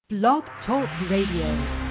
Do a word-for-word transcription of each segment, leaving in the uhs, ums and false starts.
Blog Talk Radio.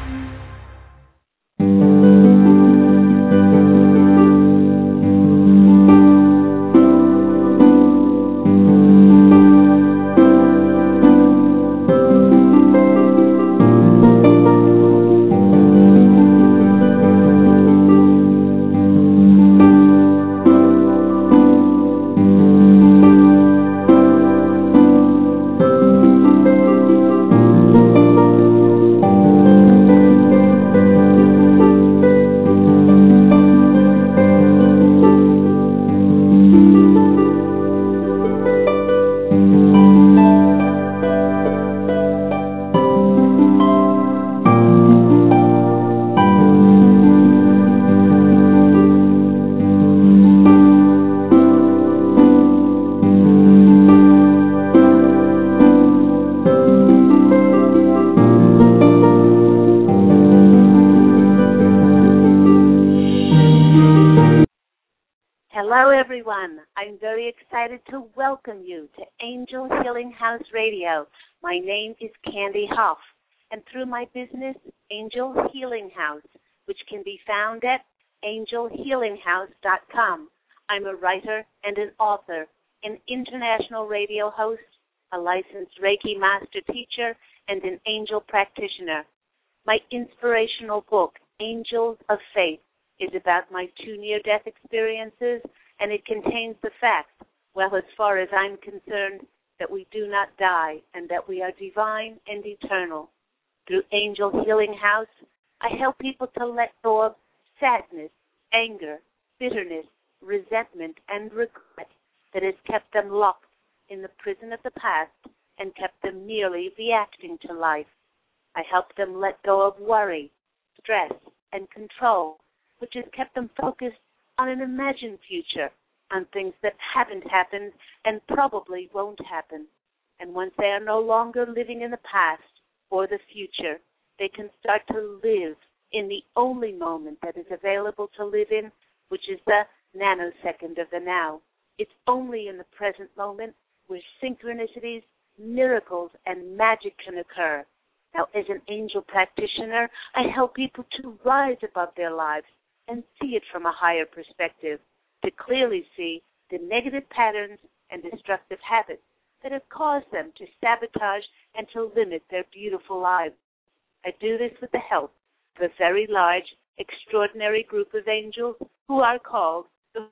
Hello, everyone. I'm very excited to welcome you to Angel Healing House Radio. My name is Candy Hoff, and through my business, Angel Healing House, which can be found at angel healing house dot com, I'm a writer and an author, an international radio host, a licensed Reiki master teacher, and an angel practitioner. My inspirational book, Angels of Faith, is about my two near-death experiences, and it contains the fact, well, as far as I'm concerned, that we do not die and that we are divine and eternal. Through Angel Healing House, I help people to let go of sadness, anger, bitterness, resentment, and regret that has kept them locked in the prison of the past and kept them merely reacting to life. I help them let go of worry, stress, and control, which has kept them focused on an imagined future, on things that haven't happened and probably won't happen. And once they are no longer living in the past or the future, they can start to live in the only moment that is available to live in, which is the nanosecond of the now. It's only in the present moment where synchronicities, miracles, and magic can occur. Now, as an angel practitioner, I help people to rise above their lives and see it from a higher perspective, to clearly see the negative patterns and destructive habits that have caused them to sabotage and to limit their beautiful lives. I do this with the help of a very large, extraordinary group of angels who are called the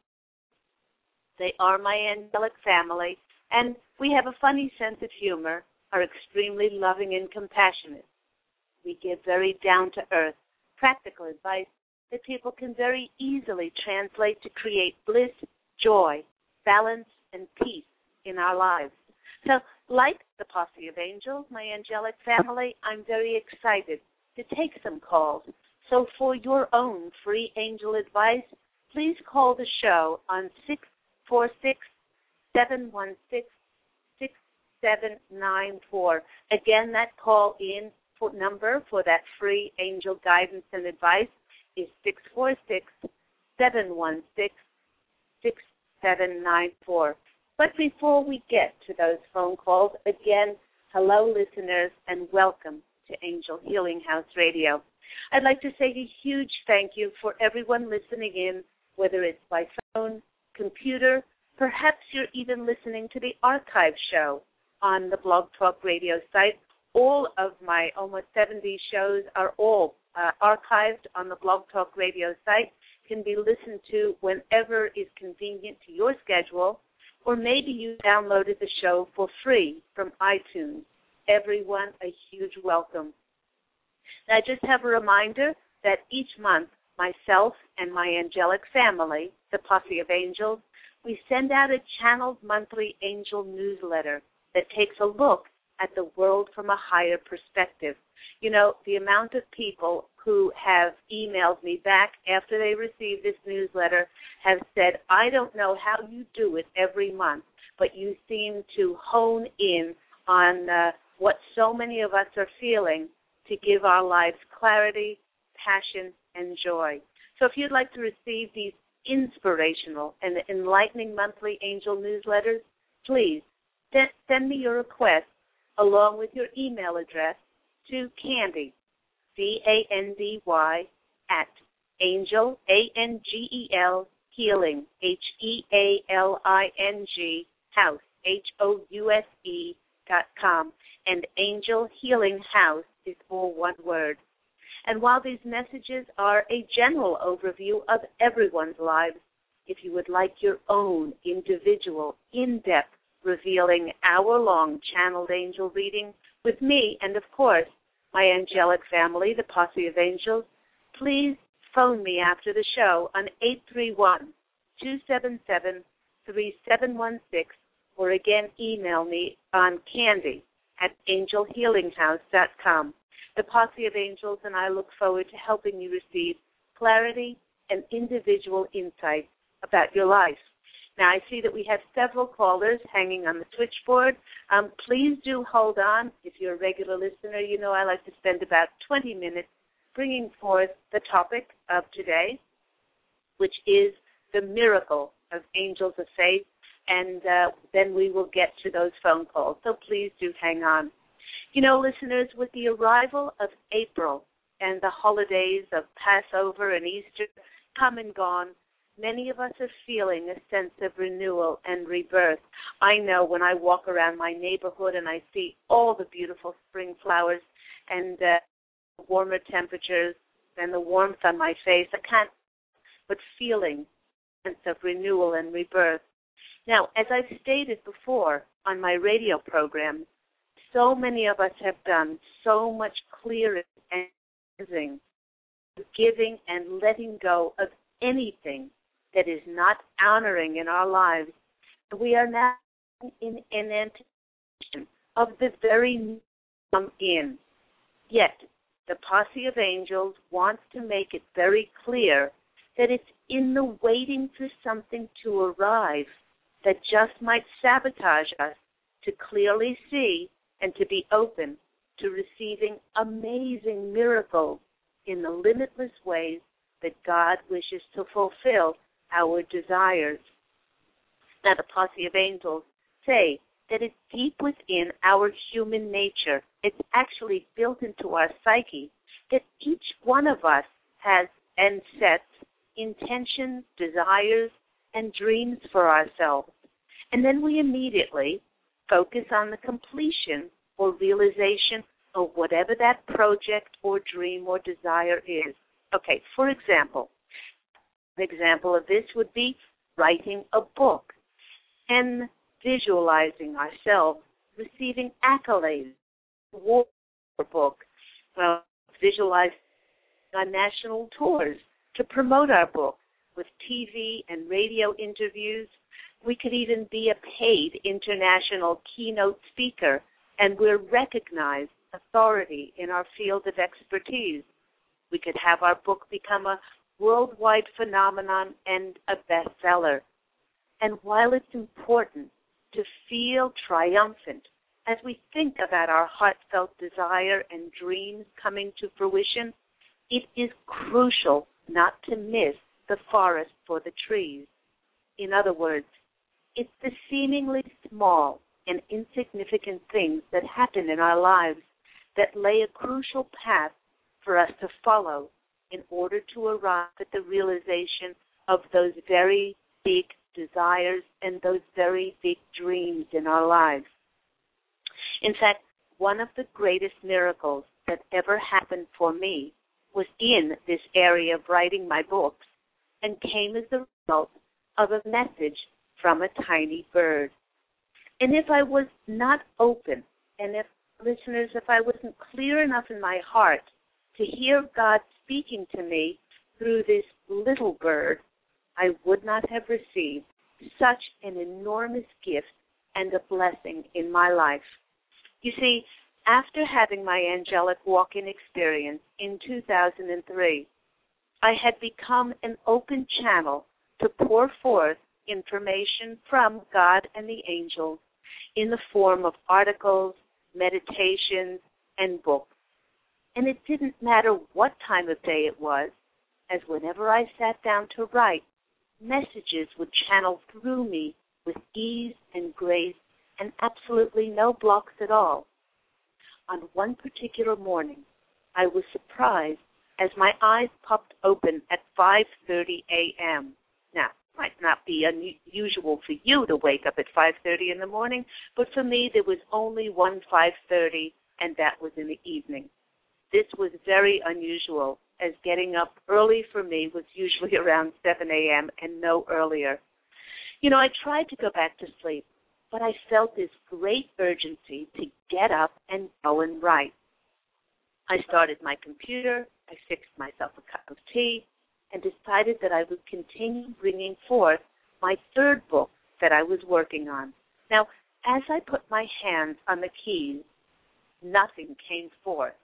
They are my angelic family, and we have a funny sense of humor, are extremely loving and compassionate. We give very down-to-earth, practical advice that people can very easily translate to create bliss, joy, balance, and peace in our lives. So, like the Posse of Angels, my angelic family, I'm very excited to take some calls. So for your own free angel advice, please call the show on six four six, seven one six, six seven nine four. Again, that call in for number for that free angel guidance and advice is six four six, seven one six, six seven nine four. But before we get to those phone calls, again, hello, listeners, and welcome to Angel Healing House Radio. I'd like to say a huge thank you for everyone listening in, whether it's by phone, computer, perhaps you're even listening to the archive show on the Blog Talk Radio site. All of my almost seventy shows are all uh, archived on the Blog Talk Radio site, can be listened to whenever is convenient to your schedule, or maybe you downloaded the show for free from iTunes. Everyone, a huge welcome. Now, I just have a reminder that each month, myself and my angelic family, the Posse of Angels, we send out a channeled monthly angel newsletter that takes a look at the world from a higher perspective. You know, the amount of people who have emailed me back after they received this newsletter have said, I don't know how you do it every month, but you seem to hone in on uh, what so many of us are feeling to give our lives clarity, passion, and joy. So if you'd like to receive these inspirational and enlightening monthly angel newsletters, please send me your request along with your email address to Candy, C A N D Y, at Angel, A N G E L, Healing, H E A L I N G, House, H O U S E, dot com. And Angel Healing House is all one word. And while these messages are a general overview of everyone's lives, if you would like your own individual, in-depth, revealing hour-long channeled angel reading with me and, of course, my angelic family, the Posse of Angels, please phone me after the show on eight three one, two seven seven, three seven one six, or again email me on Candy at angel healing house dot com. The Posse of Angels and I look forward to helping you receive clarity and individual insight about your life. Now, I see that we have several callers hanging on the switchboard. Um, please do hold on. If you're a regular listener, you know I like to spend about twenty minutes bringing forth the topic of today, which is the miracle of Angels of Faith, and uh, then we will get to those phone calls. So please do hang on. You know, listeners, with the arrival of April and the holidays of Passover and Easter come and gone, many of us are feeling a sense of renewal and rebirth. I know when I walk around my neighborhood and I see all the beautiful spring flowers and uh, warmer temperatures and the warmth on my face, I can't but feeling a sense of renewal and rebirth. Now, as I've stated before on my radio program, so many of us have done so much clearing and cleansing, giving and letting go of anything that is not honoring in our lives. We are now in an anticipation of the very new come in. Yet, the Posse of Angels wants to make it very clear that it's in the waiting for something to arrive that just might sabotage us to clearly see and to be open to receiving amazing miracles in the limitless ways that God wishes to fulfill our desires. Now, the Posse of Angels say that it's deep within our human nature. It's actually built into our psyche that each one of us has and sets intentions, desires, and dreams for ourselves. And then we immediately focus on the completion or realization of whatever that project or dream or desire is. Okay, for example, an example of this would be writing a book and visualizing ourselves receiving accolades, awards for a book, well, visualize on national tours to promote our book with T V and radio interviews. We could even be a paid international keynote speaker, and we're recognized authority in our field of expertise. We could have our book become a worldwide phenomenon and a bestseller. And while it's important to feel triumphant as we think about our heartfelt desire and dreams coming to fruition, it is crucial not to miss the forest for the trees. In other words, it's the seemingly small and insignificant things that happen in our lives that lay a crucial path for us to follow in order to arrive at the realization of those very big desires and those very big dreams in our lives. In fact, one of the greatest miracles that ever happened for me was in this area of writing my books and came as a result of a message from a tiny bird. And if I was not open, and if, listeners, if I wasn't clear enough in my heart to hear God speaking to me through this little bird, I would not have received such an enormous gift and a blessing in my life. You see, after having my angelic walk-in experience in two thousand three, I had become an open channel to pour forth information from God and the angels in the form of articles, meditations, and books. And it didn't matter what time of day it was, as whenever I sat down to write, messages would channel through me with ease and grace and absolutely no blocks at all. on one particular morning, I was surprised as my eyes popped open at five thirty a.m. Now, it might not be unusual for you to wake up at five thirty in the morning, but for me there was only one five thirty, and that was in the evening. This was very unusual, as getting up early for me was usually around seven a.m. and no earlier. You know, I tried to go back to sleep, but I felt this great urgency to get up and go and write. I started my computer, I fixed myself a cup of tea, and decided that I would continue bringing forth my third book that I was working on. Now, as I put my hands on the keys, nothing came forth.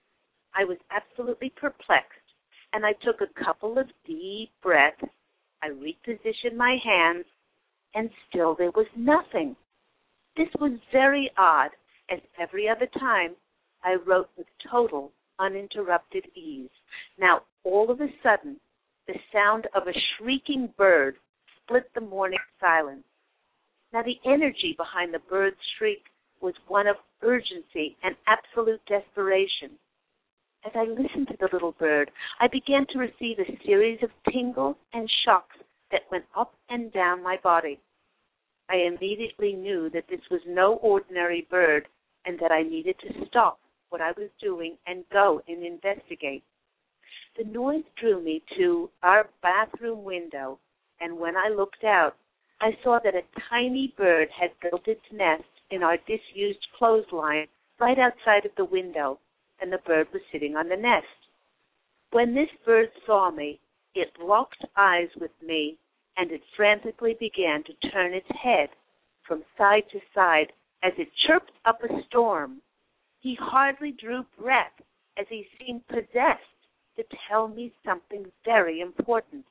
I was absolutely perplexed, and I took a couple of deep breaths. I repositioned my hands, and still there was nothing. This was very odd, as every other time I wrote with total, uninterrupted ease. Now, all of a sudden, the sound of a shrieking bird split the morning silence. Now, the energy behind the bird's shriek was one of urgency and absolute desperation. As I listened to the little bird, I began to receive a series of tingles and shocks that went up and down my body. I immediately knew that this was no ordinary bird and that I needed to stop what I was doing and go and investigate. The noise drew me to our bathroom window, and when I looked out, I saw that a tiny bird had built its nest in our disused clothesline right outside of the window, and the bird was sitting on the nest. When this bird saw me, it locked eyes with me, and it frantically began to turn its head from side to side as it chirped up a storm. He hardly drew breath as he seemed possessed to tell me something very important.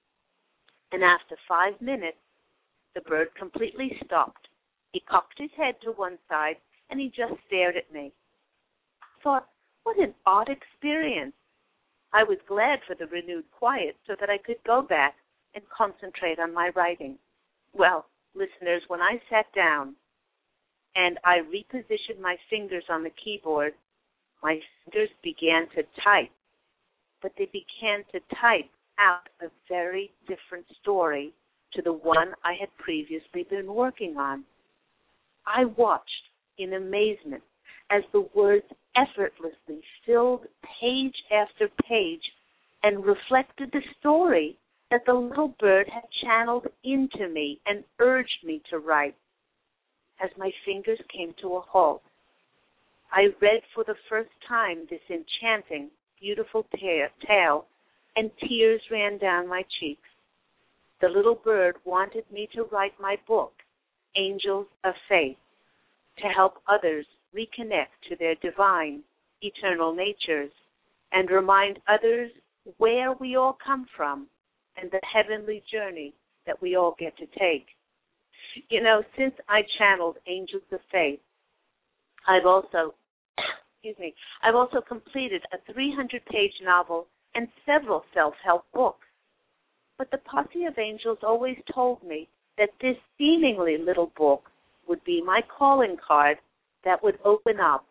And after five minutes, the bird completely stopped. He cocked his head to one side, and he just stared at me. I thought, what an odd experience. I was glad for the renewed quiet so that I could go back and concentrate on my writing. Well, listeners, when I sat down and I repositioned my fingers on the keyboard, my fingers began to type, but they began to type out a very different story to the one I had previously been working on. I watched in amazement as the words effortlessly filled page after page and reflected the story that the little bird had channeled into me and urged me to write. As my fingers came to a halt, I read for the first time this enchanting, beautiful tale, and tears ran down my cheeks. The little bird wanted me to write my book, Angels of Faith, to help others reconnect to their divine, eternal natures and remind others where we all come from and the heavenly journey that we all get to take. You know, since I channeled Angels of Faith, I've also, excuse me, I've also completed a three hundred page novel and several self-help books. But the Posse of Angels always told me that this seemingly little book would be my calling card that would open up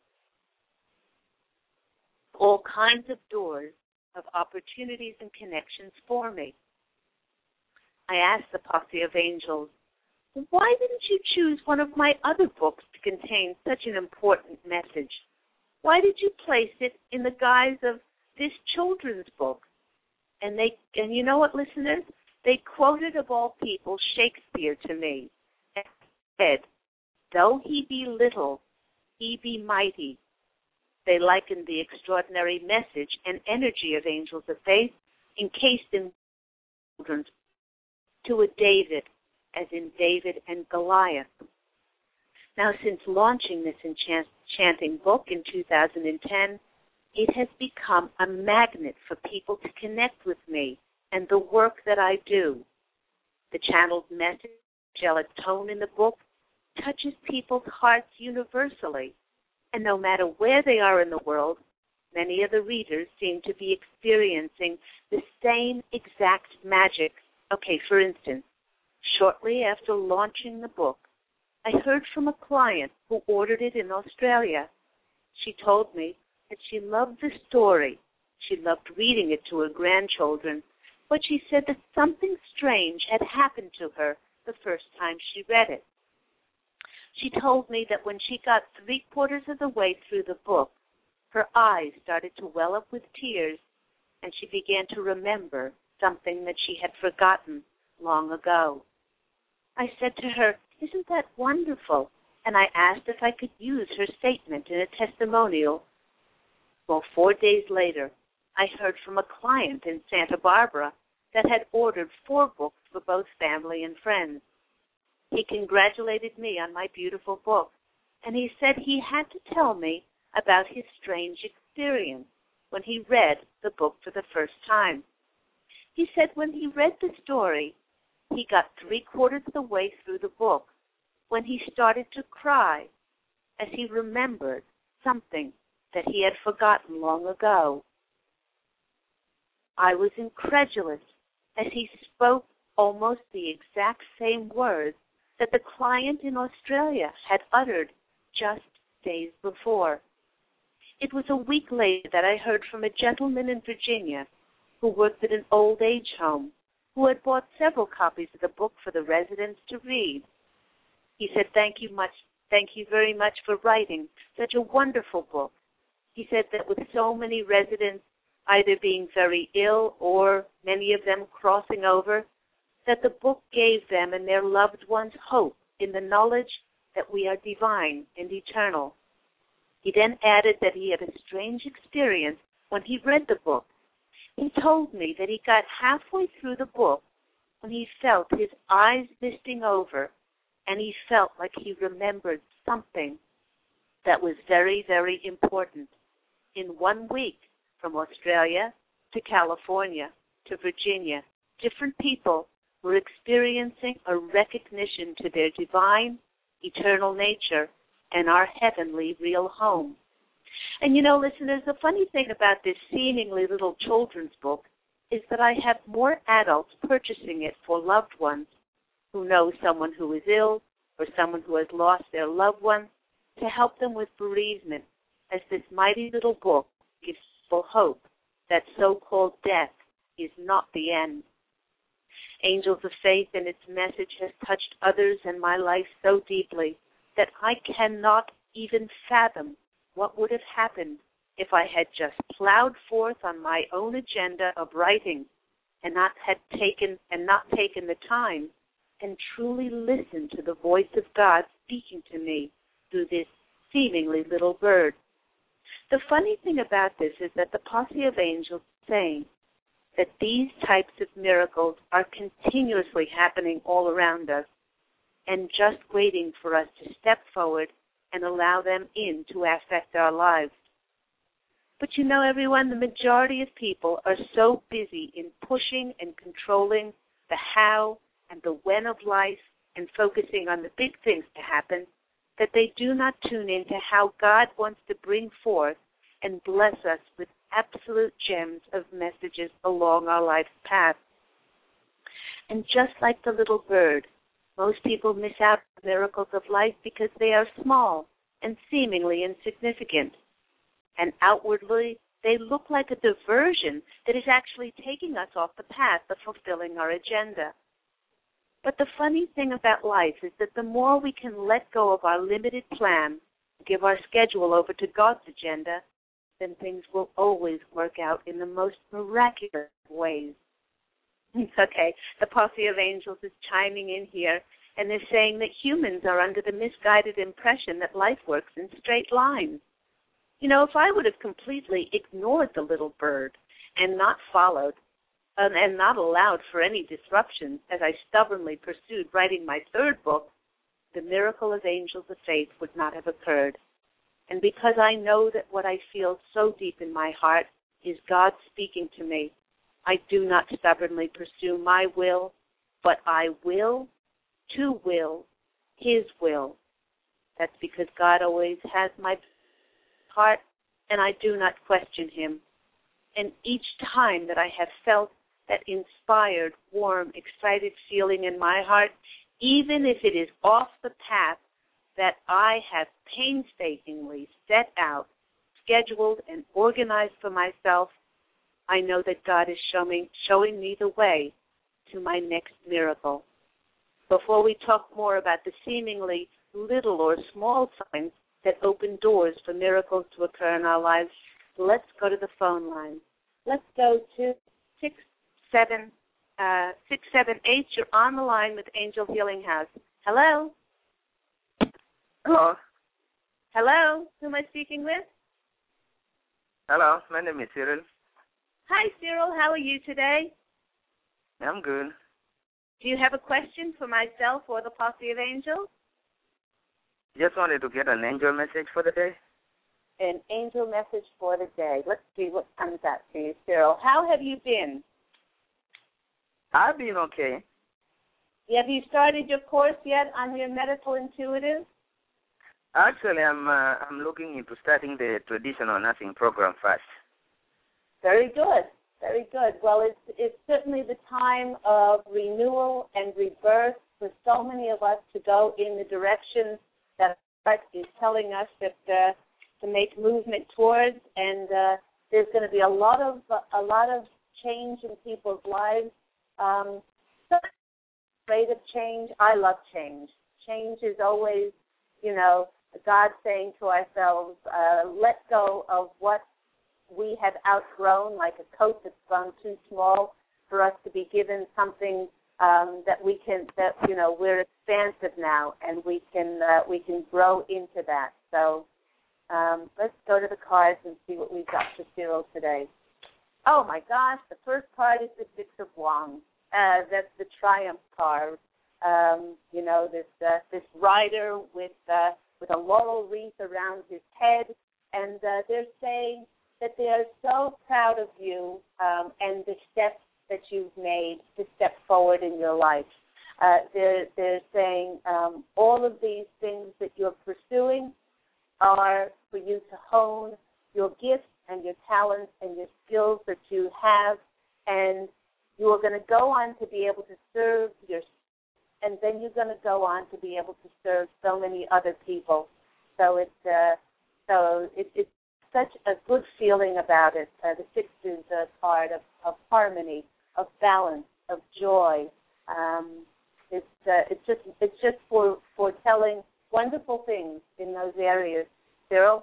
all kinds of doors of opportunities and connections for me. I asked the Posse of Angels, why didn't you choose one of my other books to contain such an important message? Why did you place it in the guise of this children's book? And they, and you know what, listeners? They quoted, of all people, Shakespeare to me and said, though he be little, he be mighty. They likened the extraordinary message and energy of Angels of Faith encased in children's to a David, as in David and Goliath. Now, since launching this enchanting book in two thousand ten, it has become a magnet for people to connect with me and the work that I do. The channeled message, angelic tone in the book, touches people's hearts universally, and no matter where they are in the world, many of the readers seem to be experiencing the same exact magic. Okay, for instance, shortly after launching the book, I heard from a client who ordered it in Australia. She told me that she loved the story. She loved reading it to her grandchildren, but she said that something strange had happened to her the first time she read it. She told me that when she got three-quarters of the way through the book, her eyes started to well up with tears, and she began to remember something that she had forgotten long ago. I said to her, "Isn't that wonderful?" And I asked if I could use her statement in a testimonial. Well, four days later, I heard from a client in Santa Barbara that had ordered four books for both family and friends. He congratulated me on my beautiful book, and he said he had to tell me about his strange experience when he read the book for the first time. He said when he read the story, he got three-quarters of the way through the book when he started to cry as he remembered something that he had forgotten long ago. I was incredulous as he spoke almost the exact same words that the client in Australia had uttered just days before. It was a week later that I heard from a gentleman in Virginia who worked at an old age home who had bought several copies of the book for the residents to read. He said, thank you much, thank you very much for writing such a wonderful book. He said that with so many residents either being very ill or many of them crossing over, that the book gave them and their loved ones hope in the knowledge that we are divine and eternal. He then added that he had a strange experience when he read the book. He told me that he got halfway through the book when he felt his eyes misting over, and he felt like he remembered something that was very, very important. In one week, from Australia to California to Virginia, different people were experiencing a recognition to their divine, eternal nature and our heavenly real home. And you know, listeners, the funny thing about this seemingly little children's book is that I have more adults purchasing it for loved ones who know someone who is ill or someone who has lost their loved one to help them with bereavement, as this mighty little book gives people hope that so-called death is not the end. Angels of Faith and its message has touched others and my life so deeply that I cannot even fathom what would have happened if I had just plowed forth on my own agenda of writing and not had taken and not taken the time and truly listened to the voice of God speaking to me through this seemingly little bird. The funny thing about this is that the posse of angels is saying that these types of miracles are continuously happening all around us and just waiting for us to step forward and allow them in to affect our lives. But you know, everyone, the majority of people are so busy in pushing and controlling the how and the when of life and focusing on the big things to happen that they do not tune into how God wants to bring forth and bless us with absolute gems of messages along our life's path. And just like the little bird, most people miss out on the miracles of life because they are small and seemingly insignificant. And outwardly, they look like a diversion that is actually taking us off the path of fulfilling our agenda. But the funny thing about life is that the more we can let go of our limited plan, give our schedule over to God's agenda, then things will always work out in the most miraculous ways. Okay, the posse of angels is chiming in here, and they're saying that humans are under the misguided impression that life works in straight lines. You know, if I would have completely ignored the little bird and not followed um, and not allowed for any disruptions as I stubbornly pursued writing my third book, the miracle of Angels of Faith would not have occurred. And because I know that what I feel so deep in my heart is God speaking to me, I do not stubbornly pursue my will, but I will to will His will. That's because God always has my heart, and I do not question Him. And each time that I have felt that inspired, warm, excited feeling in my heart, even if it is off the path that I have painstakingly set out scheduled and organized for myself, I know that God is showing, showing me the way to my next miracle. Before we talk more about the seemingly little or small signs that open doors for miracles to occur in our lives, let's go to the phone line. Let's go to six seven uh, six seven eight. You're on the line with Angel Healing House. Hello. Hello. Hello. Who am I speaking with? Hello. My name is Cyril. Hi, Cyril. How are you today? I'm good. Do you have a question for myself or the Posse of Angels? Just wanted to get an angel message for the day. An angel message for the day. Let's see what comes out for you, Cyril. How have you been? I've been okay. Have you started your course yet on your medical intuitive? Actually, I'm uh, I'm looking into starting the traditional nursing program first. Very good. Very good. Well, it's it's certainly the time of renewal and rebirth for so many of us to go in the direction that art is telling us that uh, to make movement towards, and uh, there's going to be a lot of uh, a lot of change in people's lives. Um, afraid of change. I love change. Change is always, you know, God saying to ourselves, uh, let go of what we have outgrown, like a coat that's grown too small for us to be given something um, that we can, that, you know, we're expansive now, and we can uh, we can grow into that. So um, let's go to the cards and see what we've got for Cyril today. Oh, my gosh, the first card is the Six of Wands. Uh, that's the Triumph card. Um, you know, this uh, this rider with uh, with a laurel wreath around his head, and uh, they're saying that they are so proud of you um, and the steps that you've made to step forward in your life. Uh, they're, they're saying um, all of these things that you're pursuing are for you to hone your gifts and your talents and your skills that you have, and you are going to go on to be able to serve your, and then you're going to go on to be able to serve so many other people. So it's uh, so it, it's such a good feeling about it. Uh, the six is a card of, of harmony, of balance, of joy. Um, it's uh, it's just it's just for foretelling wonderful things in those areas. Cyril,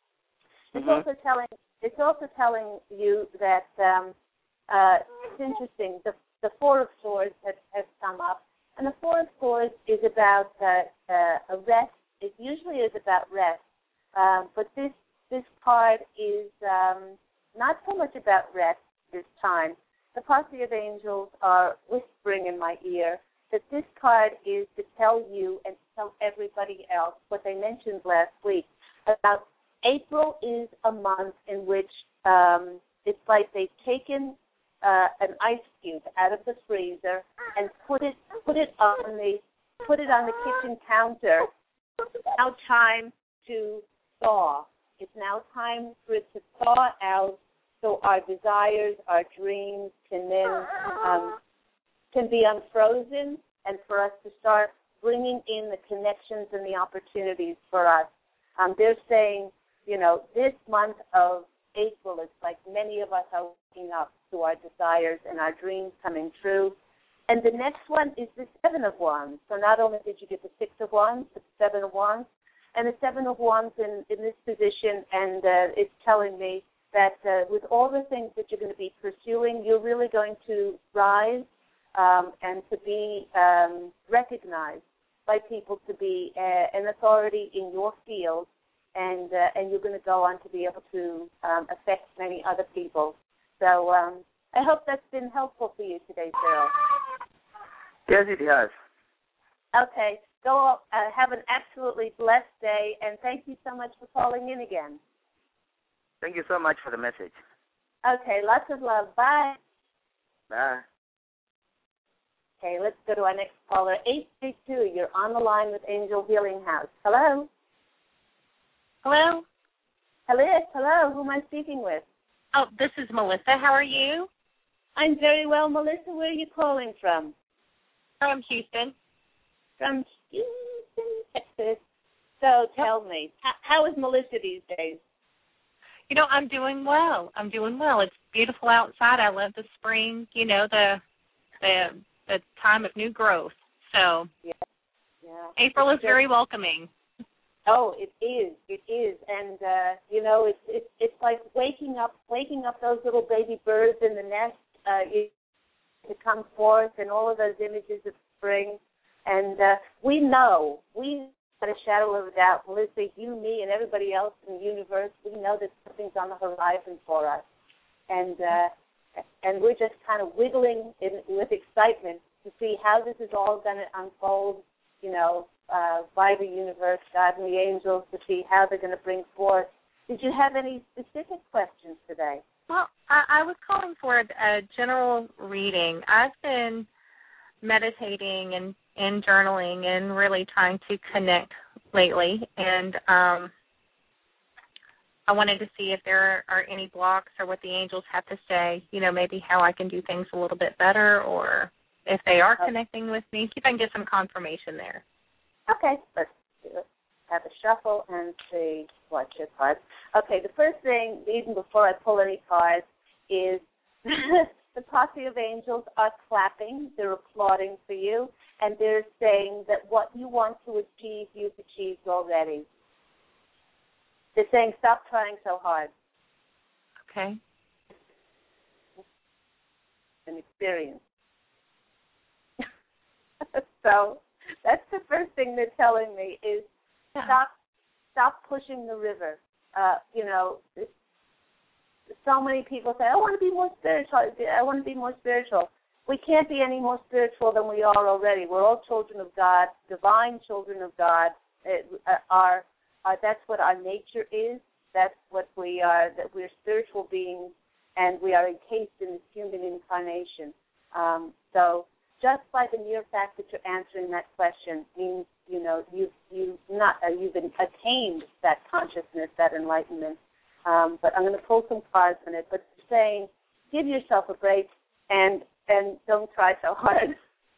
it's Mm-hmm. also telling it's also telling you that um, uh, it's interesting. The the Four of Swords has, has come up, and the Four of Swords is about uh, uh, a rest. It usually is about rest, um, but this this card is um, not so much about rest this time. The Posse of Angels are whispering in my ear that this card is to tell you and tell everybody else what they mentioned last week about April is a month in which um, it's like they've taken uh, an ice cube out of the freezer and put it put it on the put it on the kitchen counter. It's now time to thaw. It's now time for it to thaw out, so our desires, our dreams can then um, can be unfrozen, and for us to start bringing in the connections and the opportunities for us. Um, they're saying, you know, this month of April, it's like many of us are waking up to our desires and our dreams coming true. And the next one is the Seven of Wands. So not only did you get the Six of Wands, but the Seven of Wands. And the Seven of Wands in, in this position, and uh, it's telling me that uh, with all the things that you're going to be pursuing, you're really going to rise um, and to be um, recognized by people to be uh, an authority in your field, and uh, and you're going to go on to be able to um, affect many other people. So um, I hope that's been helpful for you today, Cyril. Yes, it has. Okay. Go uh, have an absolutely blessed day, and thank you so much for calling in again. Thank you so much for the message. Okay, lots of love. Bye. Bye. Okay, let's go to our next caller. eight three two, you're on the line with Angel Healing House. Hello? Hello? Hello, hello. Who am I speaking with? Oh, this is Melissa. How are you? I'm very well, Melissa. Where are you calling from? From Houston. From Houston, Texas. So tell me, how, how is Melissa these days? You know, I'm doing well. I'm doing well. It's beautiful outside. I love the spring, you know, the the the time of new growth. So yeah, yeah. April is It's very welcoming. Oh, it is. It is, and uh, you know, it's it's it's like waking up, waking up those little baby birds in the nest uh, to come forth, and all of those images of spring. And uh, we know, we, without a shadow of a doubt, Melissa, you, me, and everybody else in the universe, we know that something's on the horizon for us, and uh, and we're just kind of wiggling in, with excitement to see how this is all going to unfold. You know. Uh, by the universe, God and the angels, to see how they're going to bring forth. Did you have any specific questions today? Well, I, I was calling for a, a general reading. I've been meditating and, and journaling and really trying to connect lately, and um, I wanted to see if there are any blocks or what the angels have to say, you know, maybe how I can do things a little bit better, or if they are okay. connecting with me, see if I can get some confirmation there. Okay, let's do it. Have a shuffle and see what your cards. Okay, the first thing, even before I pull any cards, is the posse of angels are clapping. They're applauding for you, and they're saying that what you want to achieve, you've achieved already. They're saying, stop trying so hard. Okay. An experience. So that's the first thing they're telling me is yeah. stop stop pushing the river. Uh, you know, so many people say, I want to be more spiritual. I want to be more spiritual. We can't be any more spiritual than we are already. We're all children of God, divine children of God. It, uh, our, uh, that's what our nature is. That's what we are, that we're spiritual beings, and we are encased in this human incarnation. Um, so just by the mere fact that you're answering that question means, you know, you've, you've, not, uh, you've attained that consciousness, that enlightenment. Um, but I'm going to pull some cards on it. But saying, give yourself a break and and don't try so hard.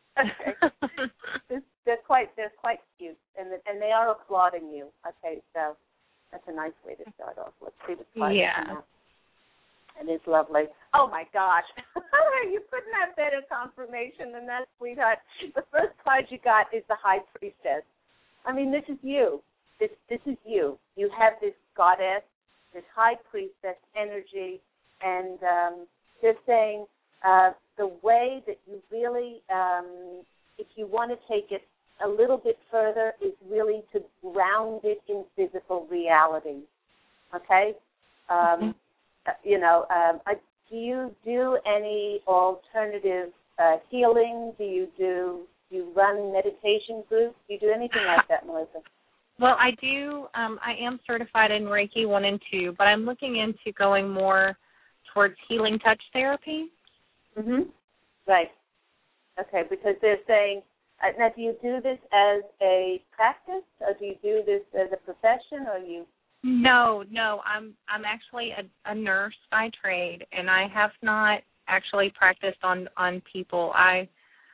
Okay. they're quite they're quite cute, and and they are applauding you. Okay, so that's a nice way to start off. Let's see the cards. Yeah. It is lovely. Oh my gosh, you couldn't have better confirmation than that, sweetheart. The first card you got is the High Priestess. I mean, this is you. This this is you. You have this goddess, this High Priestess energy, and um, they're saying uh, the way that you really, um, if you want to take it a little bit further, is really to ground it in physical reality. Okay? Um, mm-hmm. uh, you know, um, I, do you do any alternative uh, healing? Do you do, do you run meditation groups? Do you do anything like that, Melissa? Well, I do. Um, I am certified in Reiki one and two, but I'm looking into going more towards healing touch therapy. Mm-hmm. Right. Okay, because they're saying, uh, now do you do this as a practice, or do you do this as a profession, or you? No, no. I'm I'm actually a, a nurse by trade, and I have not actually practiced on, on people. I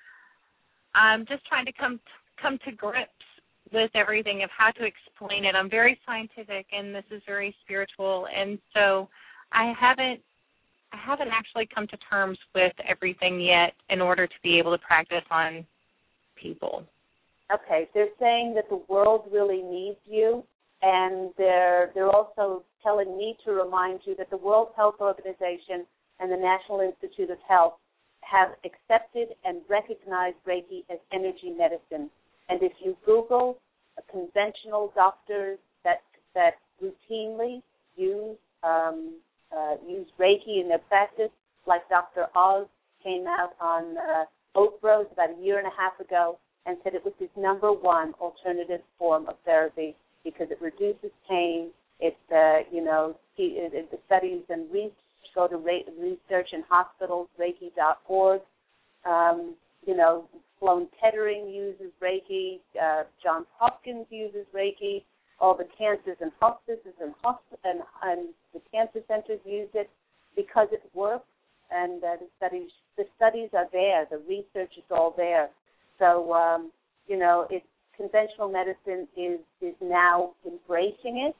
I'm just trying to come come to grips with everything of how to explain it. I'm very scientific, and this is very spiritual, and so I haven't I haven't actually come to terms with everything yet in order to be able to practice on people. Okay, they're saying that the world really needs you, and they're they're also telling me to remind you that the World Health Organization and the National Institute of Health have accepted and recognized Reiki as energy medicine. And if you Google uh, conventional doctors that that routinely use um, uh, use Reiki in their practice, like Doctor Oz came out on uh, Oprah about a year and a half ago and said it was his number one alternative form of therapy because it reduces pain. It uh, you know he, it, it, the studies and research go to re- research in hospitals, Reiki dot org. Um, you know. Sloan Kettering uses Reiki. Uh, Johns Hopkins uses Reiki. All the cancers and hospices and, hosp- and, and the cancer centers use it because it works. And uh, the studies, the studies are there. The research is all there. So um, you know, it's conventional medicine is is now embracing it.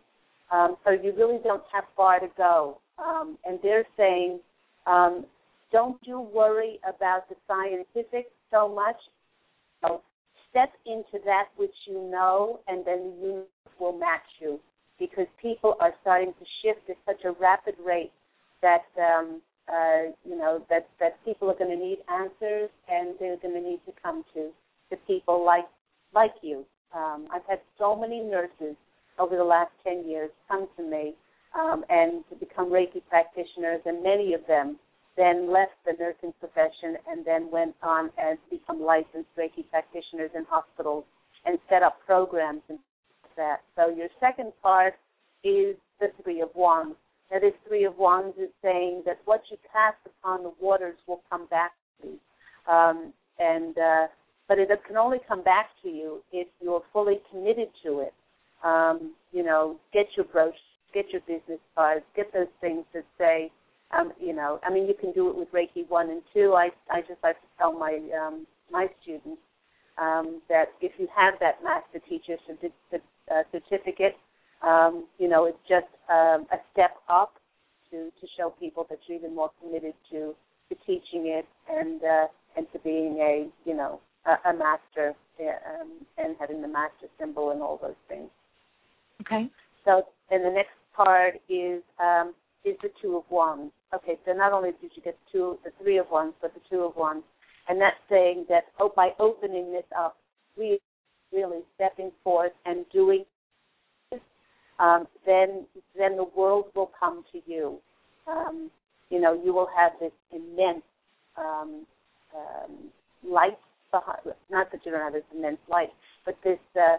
Um, so you really don't have far to go. Um, and they're saying, um, don't you worry about the scientific so much. So step into that which you know, and then the universe will match you, because people are starting to shift at such a rapid rate that um, uh, you know that, that people are going to need answers, and they're going to need to come to to people like like you. Um, I've had so many nurses over the last ten years come to me um, and to become Reiki practitioners, and many of them then left the nursing profession and then went on and become licensed Reiki practitioners in hospitals and set up programs and that. So your second part is the Three of Wands. Now, this Three of Wands is saying that what you cast upon the waters will come back to you. Um, and uh, but it can only come back to you if you're fully committed to it. Um, you know, get your brooch, get your business cards, get those things that say, um, you know, I mean, you can do it with Reiki one and two. I, I just like to tell my um, my students um, that if you have that master teacher certi- uh, certificate, um, you know, it's just um, a step up to, to show people that you're even more committed to, to teaching it and uh, and to being a, you know, a, a master uh, um, and having the master symbol and all those things. Okay. So, and the next part is um, is the Two of Wands. Okay, so not only did you get two, the Three of Wands, but the Two of Wands, and that's saying that oh, by opening this up, we really stepping forth and doing this, um, then then the world will come to you. Um, you know, you will have this immense um, um, light behind. Not that you don't have this immense light, but this. Uh,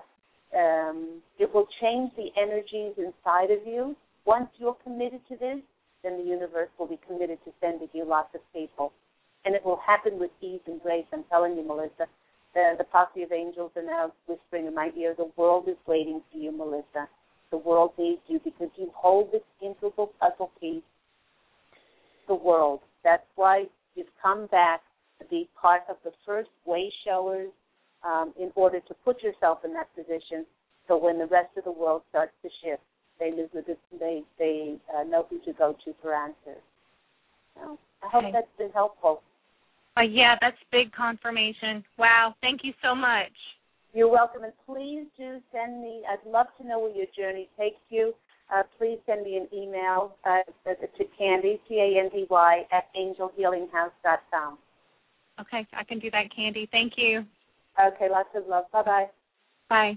Um, it will change the energies inside of you. Once you're committed to this, then the universe will be committed to sending you lots of people. And it will happen with ease and grace. I'm telling you, Melissa, the, the posse of angels are now whispering in my ear, the world is waiting for you, Melissa. The world needs you because you hold this integral puzzle piece, the world. That's why you've come back to be part of the first way showers, Um, in order to put yourself in that position, so when the rest of the world starts to shift, they they they uh, know who to go to for answers. So I hope okay. that's been helpful. Uh, yeah, that's big confirmation. Wow, thank you so much. You're welcome, and please do send me. I'd love to know where your journey takes you. Uh, please send me an email uh, to Candy, C A N D Y, at angel healing house dot com. Okay, I can do that, Candy. Thank you. Okay, lots of love. Bye-bye. Bye.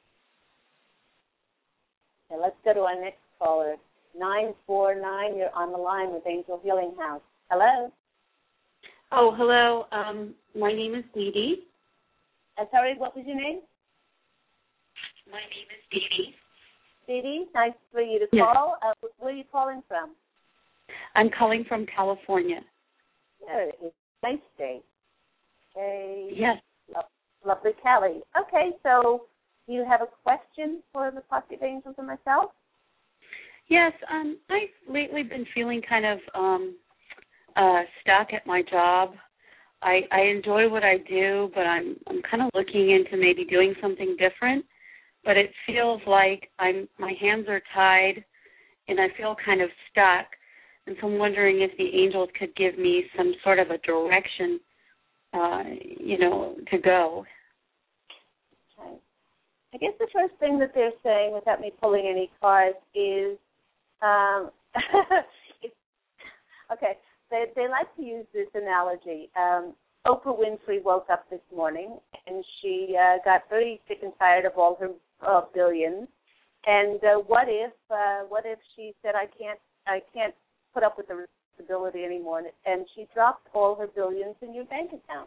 Okay, let's go to our next caller. nine four nine, you're on the line with Angel Healing House. Hello? Oh, hello. Um, my name is Dee Dee. Uh, sorry, what was your name? My name is Dee Dee. Dee Dee, nice for you to Yes. call. Uh, where are you calling from? I'm calling from California. There it is. Nice state. Okay. Yes. Lovely, Cali. Okay, so do you have a question for the Posse of Angels and myself? Yes, um, I've lately been feeling kind of um, uh, stuck at my job. I, I enjoy what I do, but I'm I'm kind of looking into maybe doing something different. But it feels like I'm my hands are tied, and I feel kind of stuck. And so I'm wondering if the angels could give me some sort of a direction. Uh, you know, to go. Okay. I guess the first thing that they're saying, without me pulling any cards, is, um, it's, okay, they, they like to use this analogy. Um, Oprah Winfrey woke up this morning, and she uh, got very sick and tired of all her uh, billions. And uh, what if, uh, what if she said, I can't, I can't put up with the responsibility anymore, and she dropped all her billions in your bank account?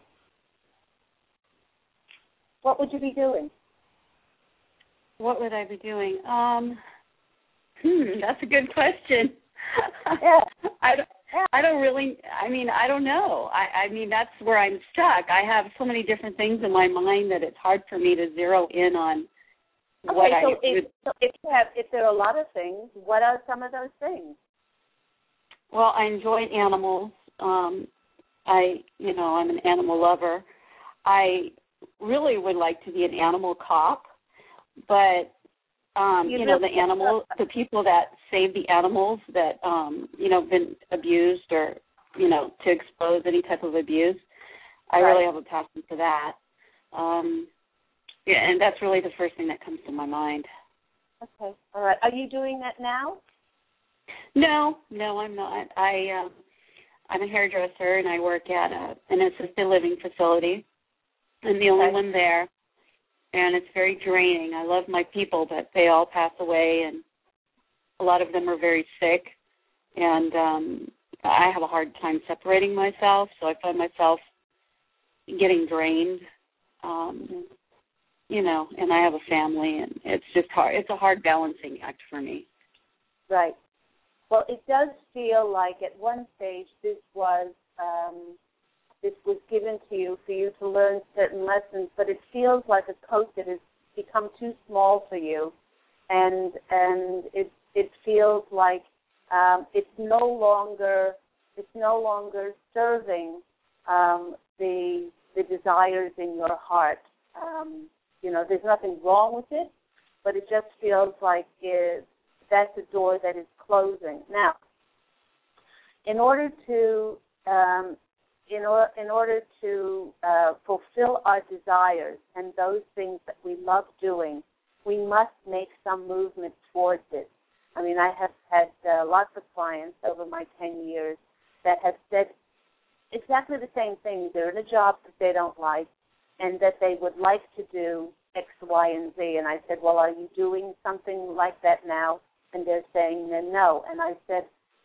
What would you be doing? What would I be doing? Um, hmm, that's a good question. Yeah. I don't, I don't really, I mean, I don't know. I, I mean, that's where I'm stuck. I have so many different things in my mind that it's hard for me to zero in on okay, what so I if, would. so if you have, if there are a lot of things, what are some of those things? Well, I enjoy animals. Um, I, you know, I'm an animal lover. I really would like to be an animal cop, but Um, you, you know, the animals, the people that save the animals that, um, you know, been abused or, you know, to expose any type of abuse. I right. really have a passion for that. Um, yeah, and that's really the first thing that comes to my mind. Okay. All right. Are you doing that now? No, no, I'm not. I, um, I'm a hairdresser, and I work at a, an assisted living facility. I'm the only okay. one there, and it's very draining. I love my people, but they all pass away, and a lot of them are very sick, and um, I have a hard time separating myself, so I find myself getting drained, um, you know, and I have a family, and it's just hard. It's a hard balancing act for me. Right. Well, it does feel like at one stage this was um, this was given to you for you to learn certain lessons, but it feels like a coat that has become too small for you, and and it it feels like um, it's no longer it's no longer serving um, the the desires in your heart. Um, you know, there's nothing wrong with it, but it just feels like it, that's a door that is closing. Now, in order to um, in, or, in order to uh, fulfill our desires and those things that we love doing, we must make some movement towards it. I mean, I have had uh, lots of clients over my ten years that have said exactly the same thing. They're in a job that they don't like and that they would like to do X, Y, and Z. And I said, well, are you doing something like that now? And they're saying no. And I said,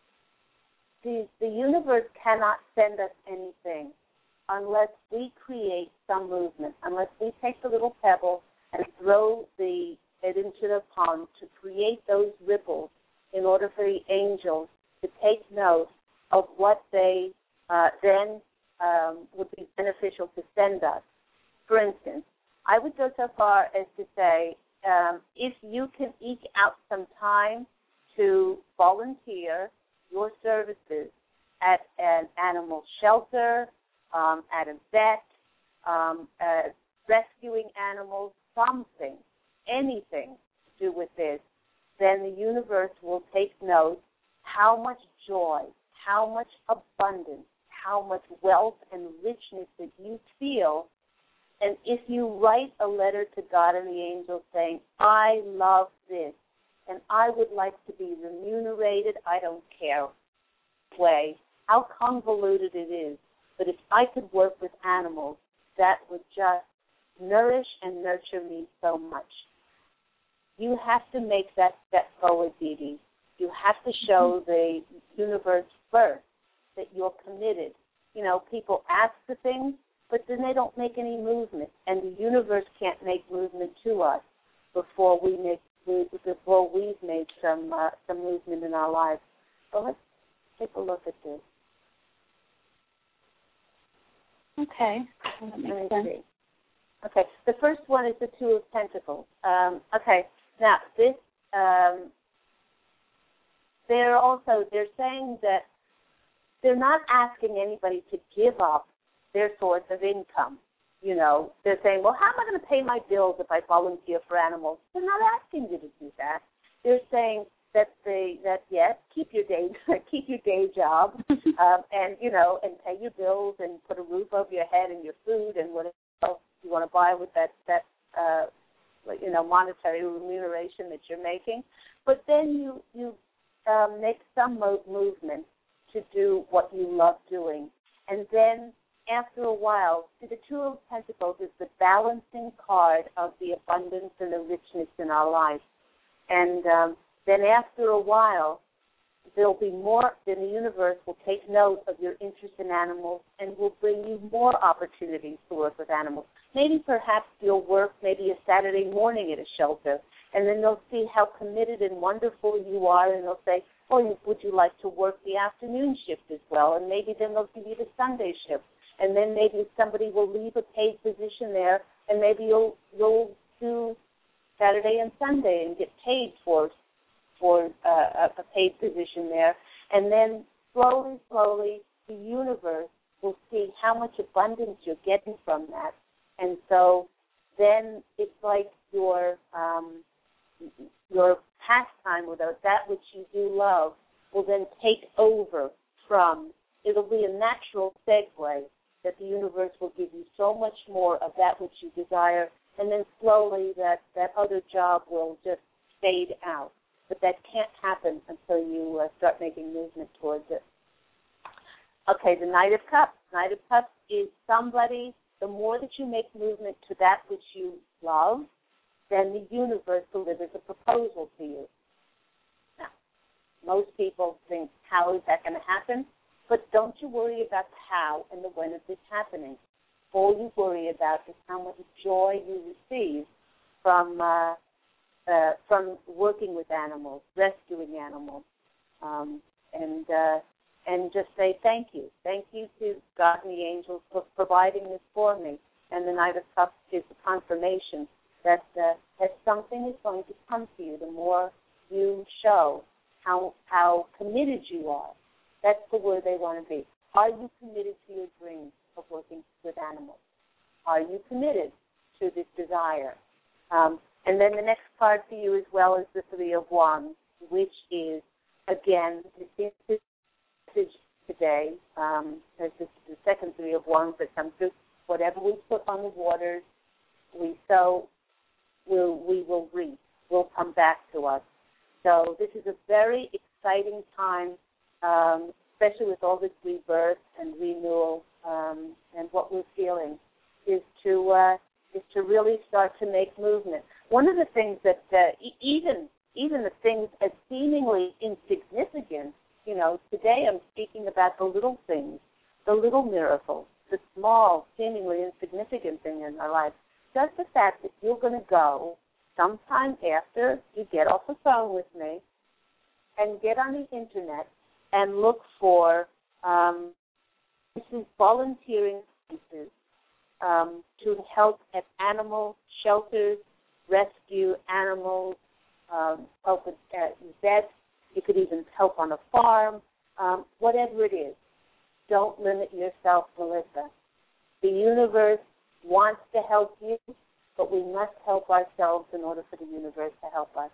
the, the universe cannot send us anything unless we create some movement, unless we take the little pebble and throw the, it into the pond to create those ripples in order for the angels to take note of what they uh, then um, would be beneficial to send us. For instance, I would go so far as to say, um, if you can eke out some time to volunteer your services at an animal shelter, um, at a vet, um, uh, rescuing animals, something, anything to do with this, then the universe will take note how much joy, how much abundance, how much wealth and richness that you feel. And if you write a letter to God and the angels saying, I love this, and I would like to be remunerated, I don't care way, how convoluted it is, but if I could work with animals, that would just nourish and nurture me so much. You have to make that step forward, Dee Dee. You have to show the universe first that you're committed. You know, people ask for things, but then they don't make any movement, and the universe can't make movement to us before we make before we've made some uh, some movement in our lives. So let's take a look at this. Okay, well, that makes sense. See. Okay, the first one is the Two of Pentacles. Um, okay, now this um, they're also they're saying that they're not asking anybody to give up their source of income. You know, they're saying, well, how am I going to pay my bills if I volunteer for animals? They're not asking you to do that. They're saying that they that yes, keep your day keep your day job, um, and you know, and pay your bills and put a roof over your head and your food and whatever else you want to buy with that that uh, you know monetary remuneration that you're making. But then you you um, make some mo- movement to do what you love doing, and then after a while, see, the Two of Pentacles is the balancing card of the abundance and the richness in our life. And um, then after a while, there'll be more, then the universe will take note of your interest in animals and will bring you more opportunities to work with animals. Maybe perhaps you'll work maybe a Saturday morning at a shelter, and then they'll see how committed and wonderful you are, and they'll say, oh, would you like to work the afternoon shift as well? And maybe then they'll give you the Sunday shift. And then maybe somebody will leave a paid position there, and maybe you'll you'll do Saturday and Sunday and get paid for for uh, a paid position there. And then slowly, slowly, the universe will see how much abundance you're getting from that. And so then it's like you're um, your pastime with that which you do love will then take over from, it'll be a natural segue that the universe will give you so much more of that which you desire, and then slowly that, that other job will just fade out. But that can't happen until you uh, start making movement towards it. Okay, the Knight of Cups. Knight of Cups is somebody, the more that you make movement to that which you love, then the universe delivers a proposal to you. Now, most people think, how is that going to happen? But don't you worry about the how and the when of this happening. All you worry about is how much joy you receive from uh, uh, from working with animals, rescuing animals, um, and uh, and just say thank you. Thank you to God and the angels for providing this for me. And the Knight of Cups is the confirmation that uh, that something is going to come to you the more you show how how committed you are. That's the word they want to be. Are you committed to your dream of working with animals? Are you committed to this desire? Um, and then the next card for you as well is the Three of Wands, which is, again, this message today. Um, this is the second Three of Wands that comes through. Whatever we put on the waters, we sow, we'll, we will reap, will come back to us. So this is a very exciting time, um, especially with all this rebirth and renewal, um, and what we're feeling is to uh, is to really start to make movement. One of the things that uh, e- even even the things as seemingly insignificant, you know, today I'm speaking about the little things, the little miracles, the small, seemingly insignificant thing in our life. Just the fact that you're going to go sometime after you get off the phone with me and get on the internet and look for um, this is volunteering places um, to help at animal shelters, rescue animals, um, help with uh, vets. You could even help on a farm, um, whatever it is. Don't limit yourself, Melissa. The universe wants to help you, but we must help ourselves in order for the universe to help us.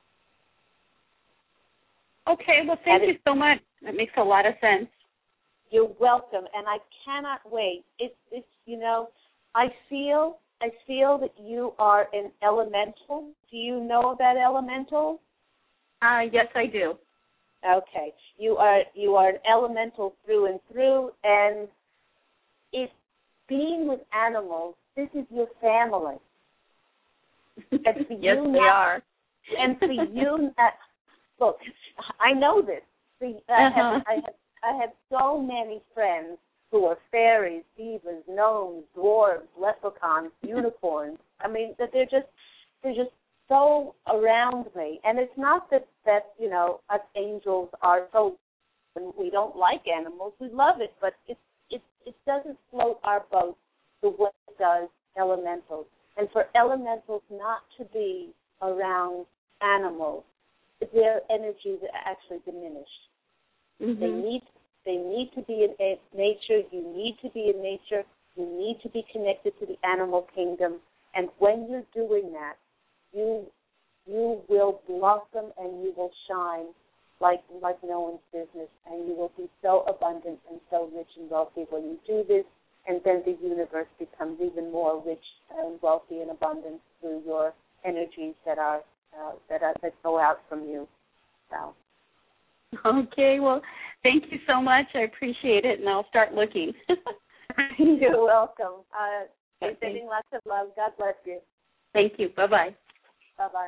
Okay, well, thank that you is, so much. That makes a lot of sense. You're welcome, and I cannot wait. It's, it's, you know, I feel, I feel that you are an elemental. Do you know about elementals? Uh, yes, I do. Okay, you are you are an elemental through and through, and it's being with animals. This is your family. And for yes, you they not, are. And for you, not, look, I know this. See, I, uh-huh. have, I have I have so many friends who are fairies, divas, gnomes, dwarves, leprechauns, unicorns. I mean, that they're just they're just so around me. And it's not that, that you know, us angels are so, we don't like animals. We love it, but it, it, it doesn't float our boat the way it does elementals. And for elementals not to be around animals, their energies are actually diminished. Mm-hmm. They need they need to be in nature. You need to be in nature. You need to be connected to the animal kingdom. And when you're doing that, you you will blossom and you will shine like like no one's business, and you will be so abundant and so rich and wealthy when you do this. And then the universe becomes even more rich and wealthy and abundant through your energies that are uh, that are, that go out from you. So. Okay, well, thank you so much. I appreciate it, and I'll start looking. You're welcome. Uh, okay. Sending lots of love. God bless you. Thank you. Bye-bye. Bye-bye.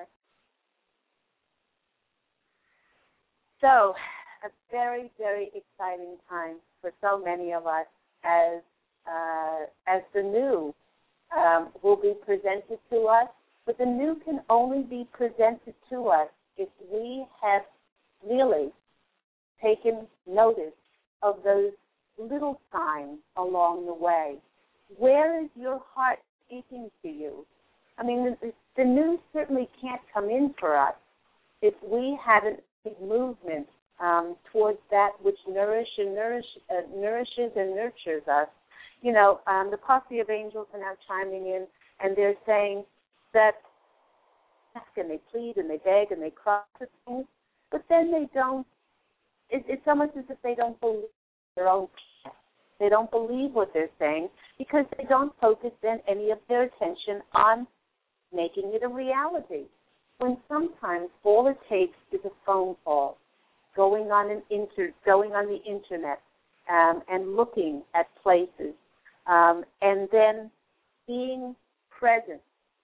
So, a very, very exciting time for so many of us as uh, as the new um, will be presented to us. But the new can only be presented to us if we have really taken notice of those little signs along the way. Where is your heart speaking to you? I mean, the, the news certainly can't come in for us if we haven't made movement um, towards that which nourish and nourish, uh, nourishes and nurtures us. You know, um, the Coffee of Angels are now chiming in, and they're saying that ask and they plead and they beg and they cry for things, but then they don't, it, it's almost as if they don't believe their own plan. They don't believe what they're saying because they don't focus then any of their attention on making it a reality. When sometimes all it takes is a phone call, going on an inter, going on the internet, um, and looking at places, um, and then being present.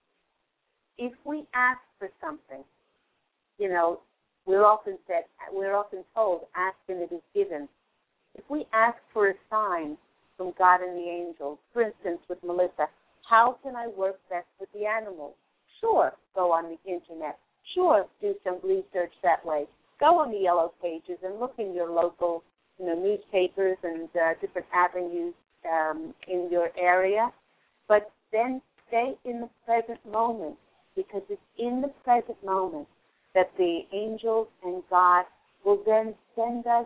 If we ask for something, you know, we're often said, we're often told, ask and it is given. If we ask for a sign from God and the angels, for instance, with Melissa, how can I work best with the animals? Sure, go on the internet. Sure, do some research that way. Go on the yellow pages and look in your local, you know, newspapers and uh, different avenues um, in your area. But then stay in the present moment, because it's in the present moment that the angels and God will then send us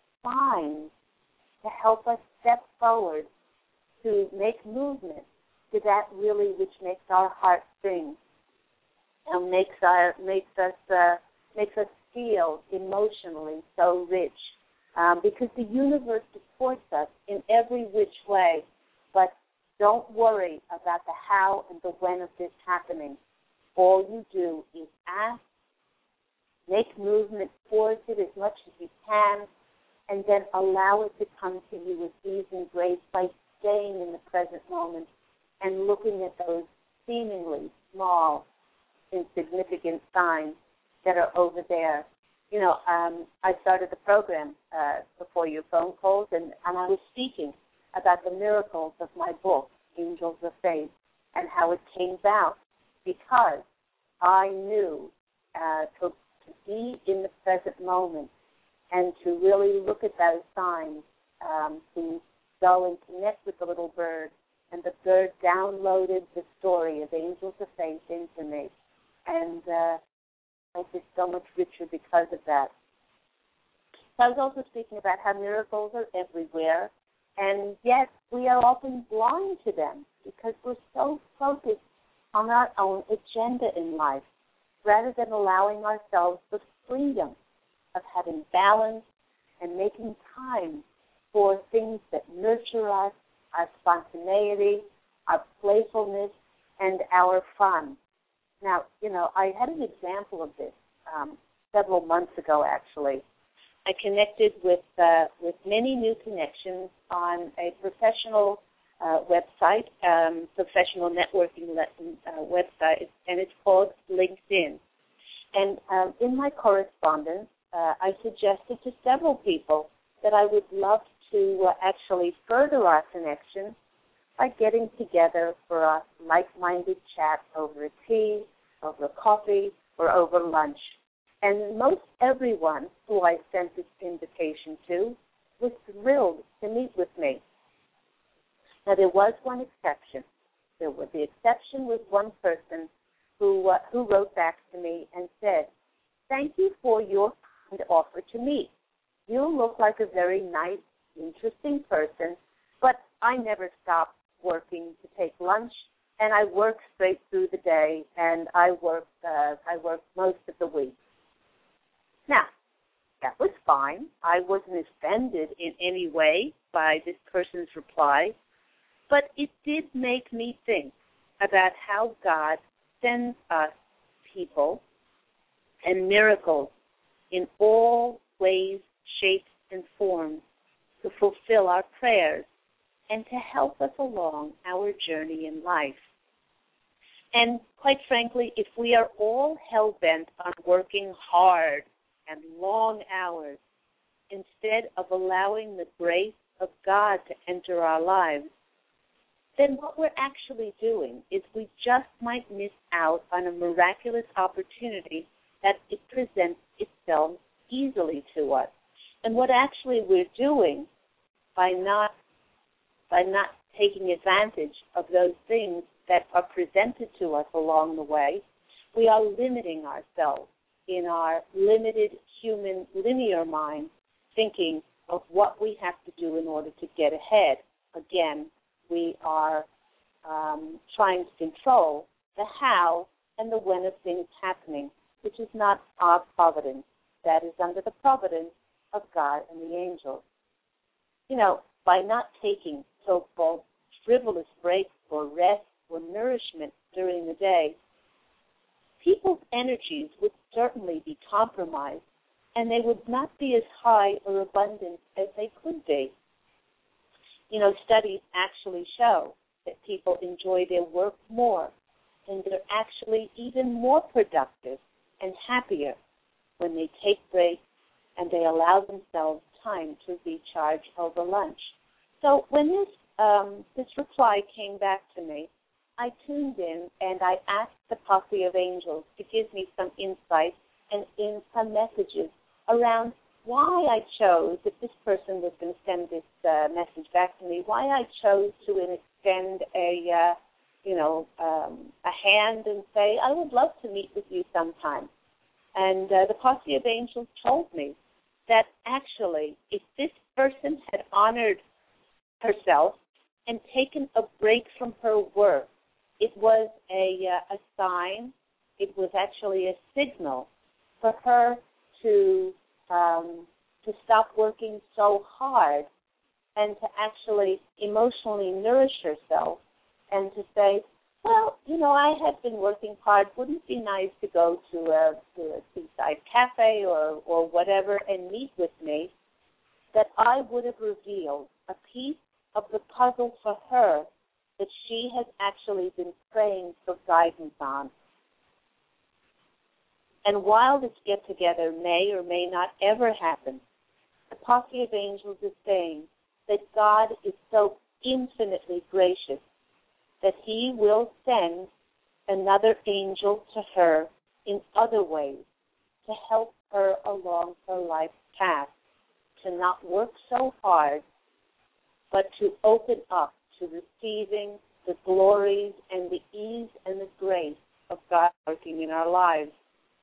signs to help us step forward, to make movement to that really which makes our heart sing and makes our makes us uh, makes us feel emotionally so rich, um, because the universe supports us in every which way. But don't worry about the how and the when of this happening. All you do is ask, make movement towards it as much as you can, and then allow it to come to you with ease and grace by staying in the present moment and looking at those seemingly small, insignificant signs that are over there. You know, um, I started the program uh, before your phone calls, and, and I was speaking about the miracles of my book, Angels of Faith, and how it came about because I knew uh, to, to be in the present moment and to really look at those signs, um, to go and connect with the little bird, and the bird downloaded the story of Angels of Faith into me. And uh, I feel so much richer because of that. So I was also speaking about how miracles are everywhere, and yet we are often blind to them because we're so focused on our own agenda in life, rather than allowing ourselves the freedom of having balance and making time for things that nurture us, our spontaneity, our playfulness, and our fun. Now, you know, I had an example of this um, several months ago, actually. I connected with uh, with many new connections on a professional uh, website, um, professional networking le- uh, website, and it's called LinkedIn. And um, in my correspondence, uh, I suggested to several people that I would love to uh, actually further our connection by getting together for a like-minded chat over a tea, over a coffee, or over lunch. And most everyone who I sent this invitation to was thrilled to meet with me. Now, there was one exception. There was the exception was one person who uh, who wrote back to me and said, "Thank you for your kind offer to meet. You look like a very nice, interesting person, but I never stop working to take lunch, and I work straight through the day, and I work uh, I work most of the week." Now, that was fine. I wasn't offended in any way by this person's reply, but it did make me think about how God sends us people and miracles in all ways, shapes, and forms to fulfill our prayers and to help us along our journey in life. And quite frankly, if we are all hell-bent on working hard and long hours instead of allowing the grace of God to enter our lives, then what we're actually doing is we just might miss out on a miraculous opportunity that it presents itself easily to us. And what actually we're doing by not by not taking advantage of those things that are presented to us along the way, we are limiting ourselves in our limited human linear mind, thinking of what we have to do in order to get ahead. Again, we are um, trying to control the how and the when of things happening, which is not our providence. That is under the providence of God and the angels. You know, by not taking so-called frivolous breaks or rest or nourishment during the day, people's energies would certainly be compromised, and they would not be as high or abundant as they could be. You know, studies actually show that people enjoy their work more, and they're actually even more productive and happier when they take breaks and they allow themselves time to recharge over lunch. So when this um, this reply came back to me, I tuned in and I asked the posse of angels to give me some insight and in some messages around why I chose, if this person was going to send this uh, message back to me, why I chose to extend a, uh, you know, um, a hand and say, I would love to meet with you sometime. And uh, the posse of angels told me that actually if this person had honored herself and taken a break from her work, it was a, uh, a sign, it was actually a signal for her to um, to stop working so hard and to actually emotionally nourish herself and to say, well, you know, I have been working hard. Wouldn't it be nice to go to a, to a seaside cafe or, or whatever and meet with me? That I would have revealed a piece of the puzzle for her that she has actually been praying for guidance on. And while this get-together may or may not ever happen, the posse of angels is saying that God is so infinitely gracious that he will send another angel to her in other ways to help her along her life's path, to not work so hard, but to open up to receiving the glories and the ease and the grace of God working in our lives.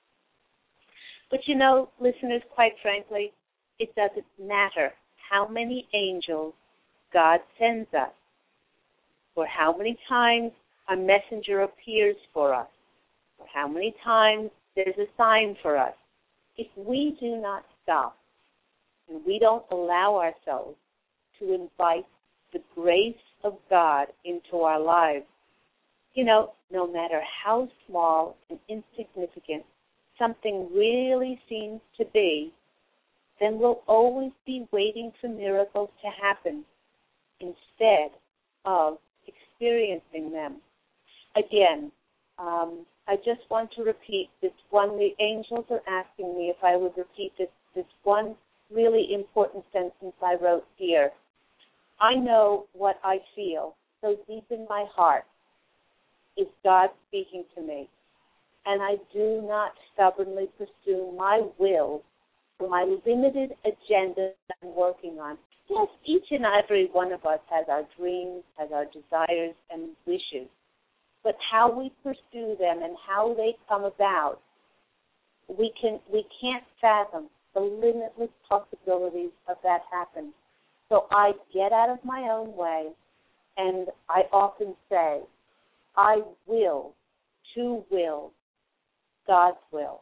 But you know, listeners, quite frankly, it doesn't matter how many angels God sends us, or how many times a messenger appears for us, or how many times there's a sign for us. If we do not stop and we don't allow ourselves to invite the grace of God into our lives, you know, no matter how small and insignificant something really seems to be, then we'll always be waiting for miracles to happen instead of experiencing them. Again, um, I just want to repeat this one. The angels are asking me if I would repeat this, this one really important sentence I wrote here. I know what I feel so deep in my heart is God speaking to me. And I do not stubbornly pursue my will for my limited agenda that I'm working on. Yes, each and every one of us has our dreams, has our desires and wishes. But how we pursue them and how they come about, we can we can't fathom the limitless possibilities of that happening. So I get out of my own way, and I often say, I will to will God's will.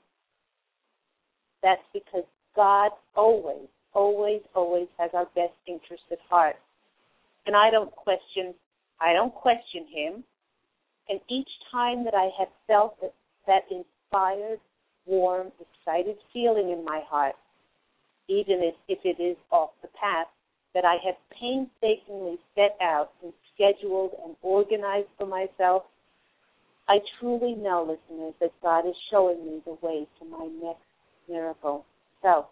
That's because God always, always, always has our best interest at heart. And I don't question, I don't question him. And each time that I have felt that, that inspired, warm, excited feeling in my heart, even if, if it is off the path, that I have painstakingly set out and scheduled and organized for myself, I truly know, listeners, that God is showing me the way to my next miracle. So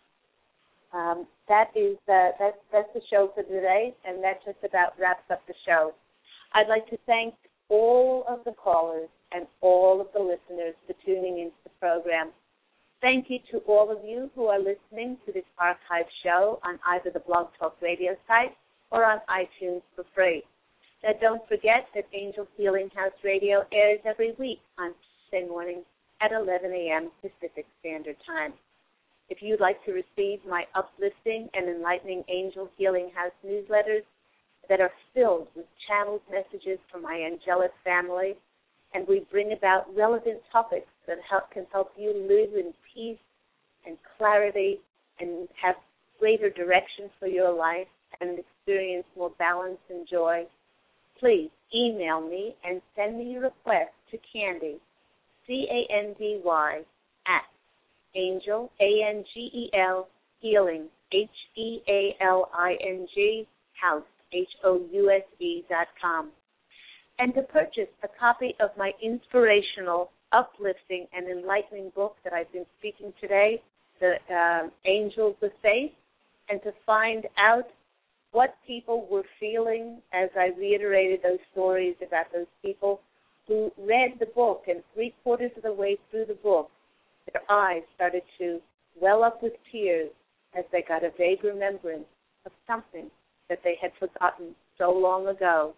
um, that is uh, that's that's the show for today, and that just about wraps up the show. I'd like to thank all of the callers and all of the listeners for tuning into the program. Thank you to all of you who are listening to this archive show on either the Blog Talk Radio site or on iTunes for free. Now, don't forget that Angel Healing House Radio airs every week on Tuesday mornings at eleven a.m. Pacific Standard Time. If you'd like to receive my uplifting and enlightening Angel Healing House newsletters that are filled with channeled messages from my angelic family and we bring about relevant topics that help, can help you live in peace and clarity and have greater direction for your life and experience more balance and joy, please email me and send me your request to Candy, C A N D Y, at Angel, A N G E L, Healing, H E A L I N G, House, H O U S E dot com. And to purchase a copy of my inspirational, uplifting, and enlightening book that I've been speaking today, The uh, Angels of Faith, and to find out what people were feeling as I reiterated those stories about those people who read the book, and three quarters of the way through the book, their eyes started to well up with tears as they got a vague remembrance of something that they had forgotten so long ago.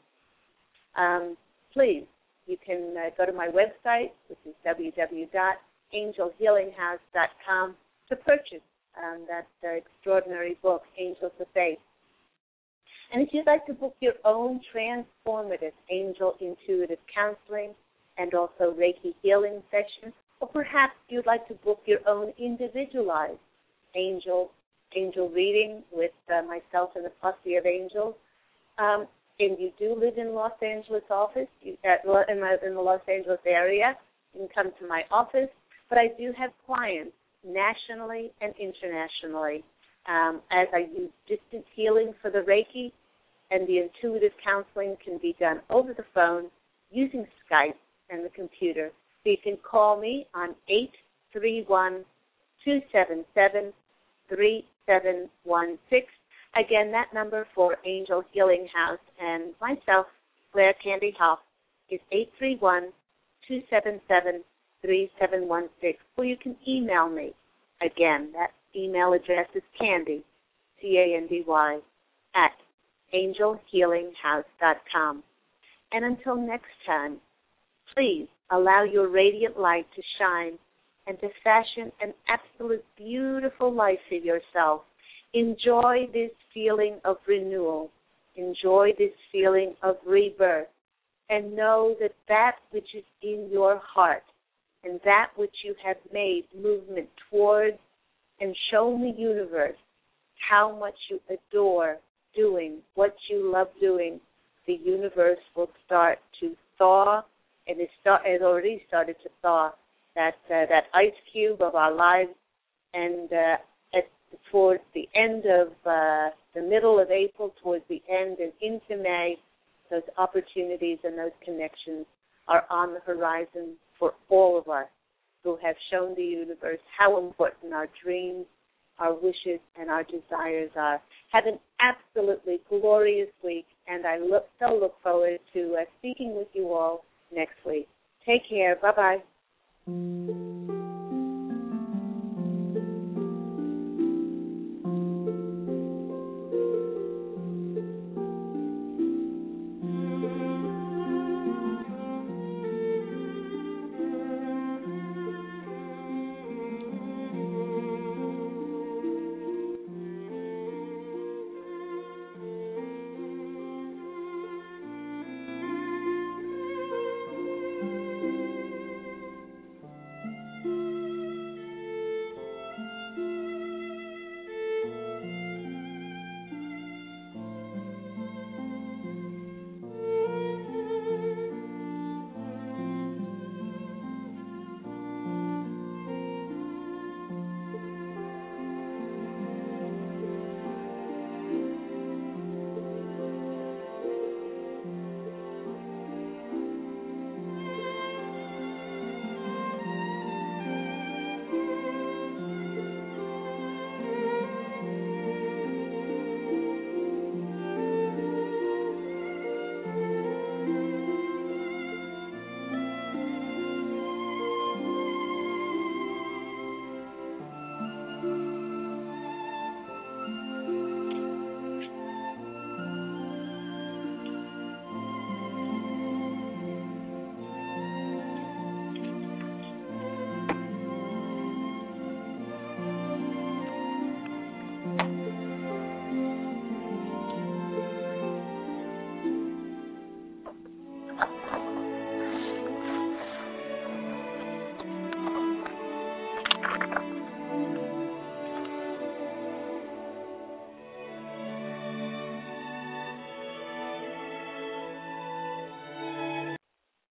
Um, please, you can uh, go to my website, which is w w w dot angel healing house dot com, to purchase um, that uh, extraordinary book, Angels of Faith. And if you'd like to book your own transformative angel intuitive counseling and also Reiki healing session, or perhaps you'd like to book your own individualized angel angel reading with uh, myself and the posse of angels, um, and you do live in Los Angeles office, you, uh, in, the, in the Los Angeles area, you can come to my office. But I do have clients nationally and internationally, um, as I use distant healing for the Reiki, and the intuitive counseling can be done over the phone using Skype and the computer. So you can call me on eight three one, two seven seven, three seven one six. Again, that number for Angel Healing House and myself, Claire Candy Hoff, is eight three one, two seven seven, three seven one six. Or you can email me. Again, that email address is Candy, C A N D Y, at angel healing house dot com. And until next time, please allow your radiant light to shine and to fashion an absolute beautiful life for yourself. Enjoy this feeling of renewal. Enjoy this feeling of rebirth. And know that that which is in your heart and that which you have made movement towards and shown the universe how much you adore doing what you love doing, the universe will start to thaw, and it start, has already started to thaw that uh, that ice cube of our lives. And uh, at, towards the end of uh, the middle of April, towards the end and into May, those opportunities and those connections are on the horizon for all of us who have shown the universe how important our dreams, our wishes, and our desires are. Have an absolutely glorious week, and I look so look forward to uh, speaking with you all next week. Take care. Bye-bye.